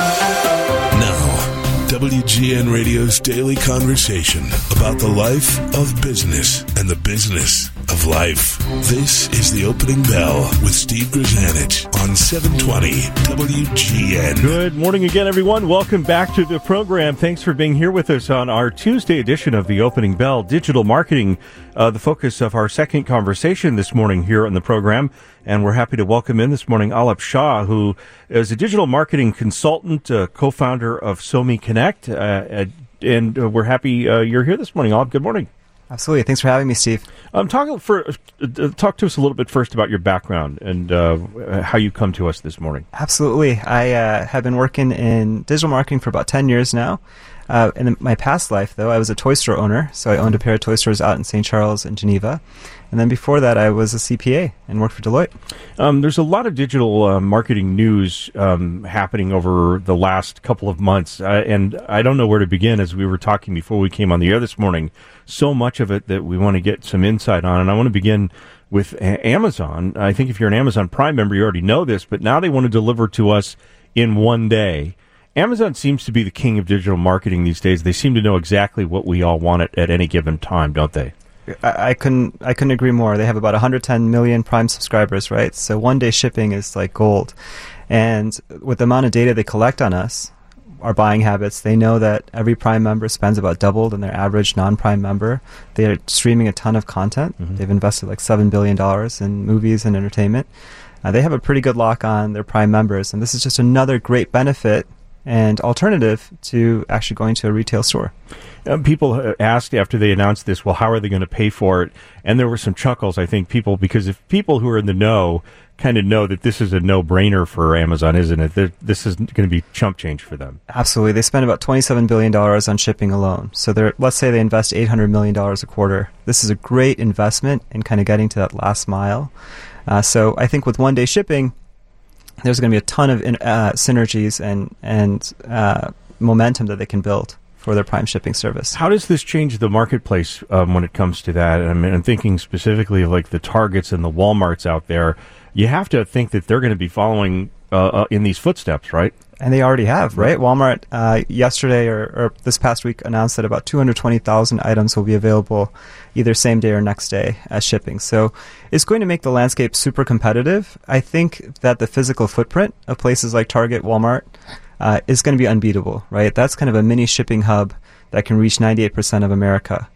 Now, WGN Radio's daily conversation about the life of business and the business of life. This is The Opening Bell with Steve Grzanich on 720 WGN. Good morning again, everyone. Welcome back to the program. Thanks for being here with us on our Tuesday edition of The Opening Bell. Digital marketing, the focus of our second conversation this morning here on the program. And we're happy to welcome in this morning Alap Shah, who is a digital marketing consultant, co-founder of Somi Connect. And we're happy you're here this morning, Alap. Good morning. Absolutely. Thanks for having me, Steve. Talk to us a little bit first about your background and how you come to us this morning. Absolutely. I have been working in digital marketing for about 10 years now. In my past life, though, I was a toy store owner, so I owned a pair of toy stores out in St. Charles and Geneva. And then before that, I was a CPA and worked for Deloitte. There's a lot of digital marketing news happening over the last couple of months, and I don't know where to begin. As we were talking before we came on the air this morning, so much of it that we want to get some insight on, and I want to begin with Amazon. I think if you're an Amazon Prime member, you already know this, but now they want to deliver to us in one day. Amazon seems to be the king of digital marketing these days. They seem to know exactly what we all want at any given time, don't they? I couldn't agree more. They have about 110 million Prime subscribers, right? So one-day shipping is like gold. And with the amount of data they collect on us, our buying habits, they know that every Prime member spends about double than their average non-Prime member. They are streaming a ton of content. Mm-hmm. They've invested like $7 billion in movies and entertainment. They have a pretty good lock on their Prime members, and this is just another great benefit and alternative to actually going to a retail store. People asked after they announced this, well, how are they going to pay for it? And there were some chuckles, I think, because if people who are in the know kind of know that this is a no-brainer for Amazon, isn't it? This is going to be chump change for them. Absolutely. They spend about $27 billion on shipping alone. So let's say they invest $800 million a quarter. This is a great investment in kind of getting to that last mile. So I think with one-day shipping, there's going to be a ton of synergies and momentum that they can build for their Prime shipping service. How does this change the marketplace when it comes to that? I mean, I'm thinking specifically of like the Targets and the Walmarts out there. You have to think that they're going to be following in these footsteps, right? And they already have, right? Walmart yesterday or this past week announced that about 220,000 items will be available either same day or next day as shipping. So it's going to make the landscape super competitive. I think that the physical footprint of places like Target, Walmart is going to be unbeatable, right? That's kind of a mini shipping hub that can reach 98% of America.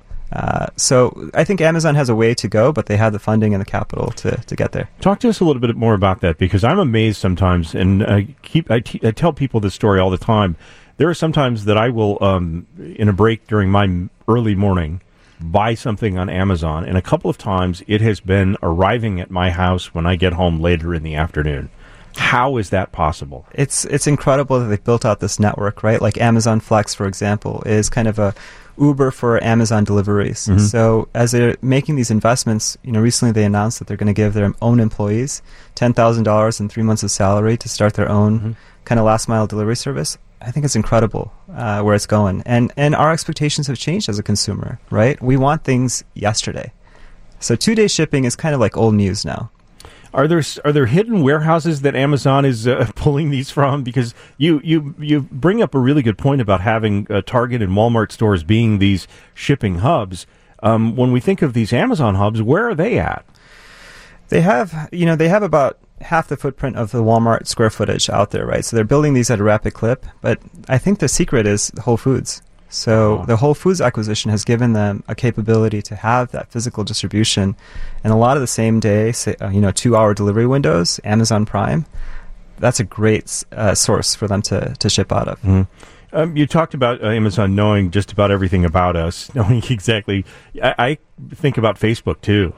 So I think Amazon has a way to go, but they have the funding and the capital to get there. Talk to us a little bit more about that, because I'm amazed sometimes, and I tell people this story all the time. There are sometimes that I will, in a break during my early morning, buy something on Amazon, and a couple of times it has been arriving at my house when I get home later in the afternoon. How is that possible? It's incredible that they've built out this network, right? Like Amazon Flex, for example, is kind of a Uber for Amazon deliveries. Mm-hmm. So as they're making these investments, recently they announced that they're going to give their own employees $10,000 and 3 months of salary to start their own kind of last mile delivery service. I think it's incredible where it's going. And our expectations have changed as a consumer, right? We want things yesterday. So 2-day shipping is kind of like old news now. Are there hidden warehouses that Amazon is pulling these from? Because you bring up a really good point about having Target and Walmart stores being these shipping hubs. When we think of these Amazon hubs, where are they at? They have about half the footprint of the Walmart square footage out there, right? So they're building these at a rapid clip. But I think the secret is Whole Foods. So the Whole Foods acquisition has given them a capability to have that physical distribution, and a lot of the same day, 2-hour delivery windows, Amazon Prime. That's a great source for them to ship out of. Mm-hmm. You talked about Amazon knowing just about everything about us, knowing exactly. I think about Facebook too.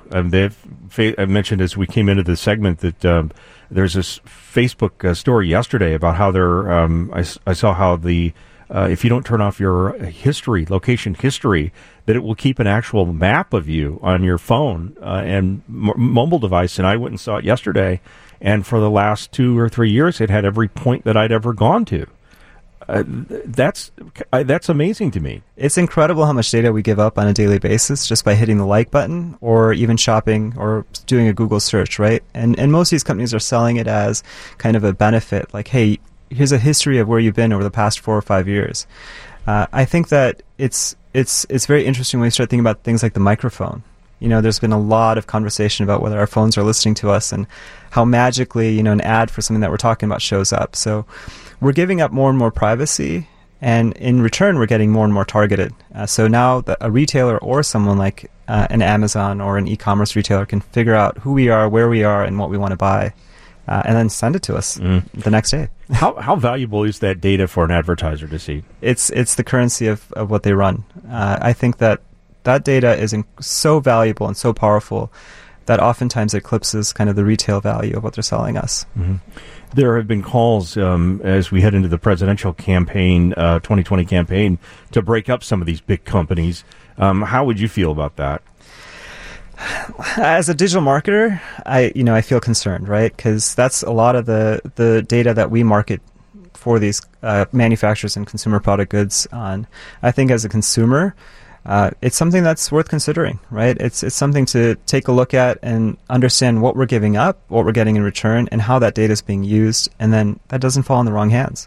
I mentioned as we came into the segment that there's this Facebook story yesterday about how they're. I saw how the. If you don't turn off your location history, that it will keep an actual map of you on your phone and mobile device. And I went and saw it yesterday, and for the last 2 or 3 years, it had every point that I'd ever gone to. That's amazing to me. It's incredible how much data we give up on a daily basis just by hitting the like button or even shopping or doing a Google search, right? And most of these companies are selling it as kind of a benefit, like, hey, here's a history of where you've been over the past 4 or 5 years. I think that it's very interesting when you start thinking about things like the microphone. There's been a lot of conversation about whether our phones are listening to us and how magically, an ad for something that we're talking about shows up. So we're giving up more and more privacy, and in return, we're getting more and more targeted. So now a retailer or someone like an Amazon or an e-commerce retailer can figure out who we are, where we are, and what we want to buy, and then send it to us the next day. How valuable is that data for an advertiser to see? It's the currency of what they run. I think that data is so valuable and so powerful that oftentimes eclipses kind of the retail value of what they're selling us. Mm-hmm. There have been calls as we head into the presidential campaign, 2020 campaign, to break up some of these big companies. How would you feel about that? As a digital marketer, I feel concerned, right? Because that's a lot of the data that we market for these manufacturers and consumer product goods on. I think as a consumer, it's something that's worth considering, right? It's something to take a look at and understand what we're giving up, what we're getting in return, and how that data is being used, and then that doesn't fall in the wrong hands.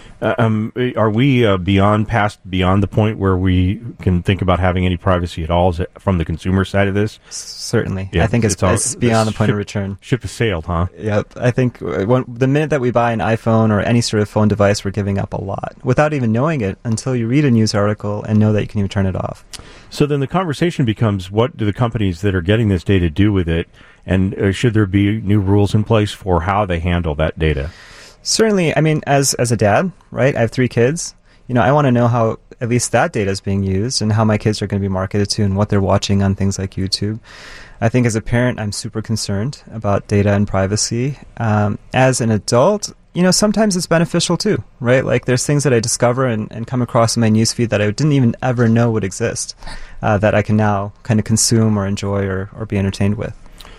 Are we beyond the point where we can think about having any privacy at all from the consumer side of this? Certainly. Yeah, I think it's beyond the point of return. Ship has sailed, huh? Yep. I think the minute that we buy an iPhone or any sort of phone device, we're giving up a lot without even knowing it until you read a news article and know that you can even turn it off. So then the conversation becomes, what do the companies that are getting this data do with it? And should there be new rules in place for how they handle that data? Certainly. I mean, as a dad, right, I have 3 kids. I want to know how at least that data is being used and how my kids are going to be marketed to and what they're watching on things like YouTube. I think as a parent, I'm super concerned about data and privacy. As an adult, sometimes it's beneficial too, right? Like there's things that I discover and come across in my newsfeed that I didn't even ever know would exist, that I can now kind of consume or enjoy or be entertained with.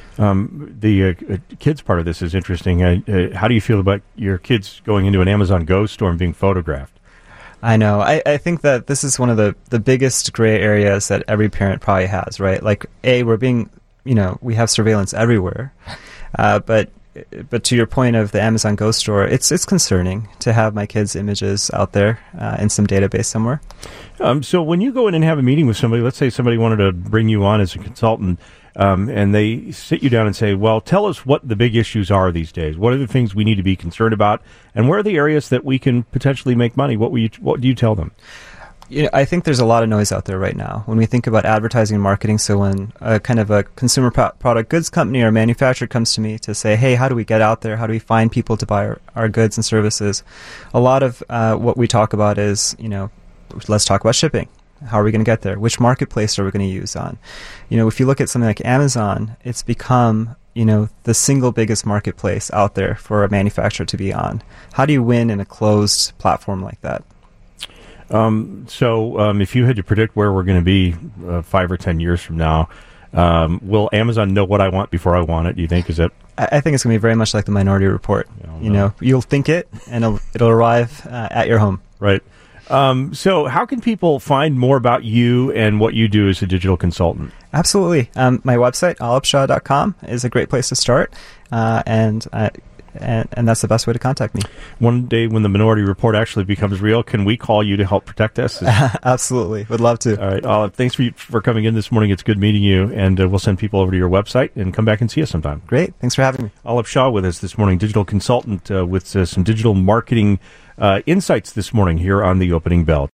The kids part of this is interesting. How do you feel about your kids going into an Amazon Go store and being photographed? I know. I think that this is one of the biggest gray areas that every parent probably has, right? Like, we're being, we have surveillance everywhere. But to your point of the Amazon Go store, it's concerning to have my kids' images out there in some database somewhere. So when you go in and have a meeting with somebody, let's say somebody wanted to bring you on as a consultant, and they sit you down and say, well, tell us what the big issues are these days. What are the things we need to be concerned about? And where are the areas that we can potentially make money? What do you tell them? I think there's a lot of noise out there right now when we think about advertising and marketing. So when a kind of a consumer product goods company or manufacturer comes to me to say, hey, how do we get out there? How do we find people to buy our goods and services? A lot of what we talk about is, let's talk about shipping. How are we going to get there? Which marketplace are we going to use on? If you look at something like Amazon, it's become, the single biggest marketplace out there for a manufacturer to be on. How do you win in a closed platform like that? So if you had to predict where we're going to be 5 or 10 years from now, will Amazon know what I want before I want it? Do you think? I think it's going to be very much like the Minority Report. You'll think it, and it'll arrive at your home. Right. So how can people find more about you and what you do as a digital consultant? Absolutely. My website, alipshah.com, is a great place to start, and that's the best way to contact me. One day when the Minority Report actually becomes real, can we call you to help protect us? Absolutely. Would love to. All right. Alip, thanks for coming in this morning. It's good meeting you, and we'll send people over to your website and come back and see us sometime. Great. Thanks for having me. Alip Shah with us this morning, digital consultant with some digital marketing insights this morning here on The Opening Bell.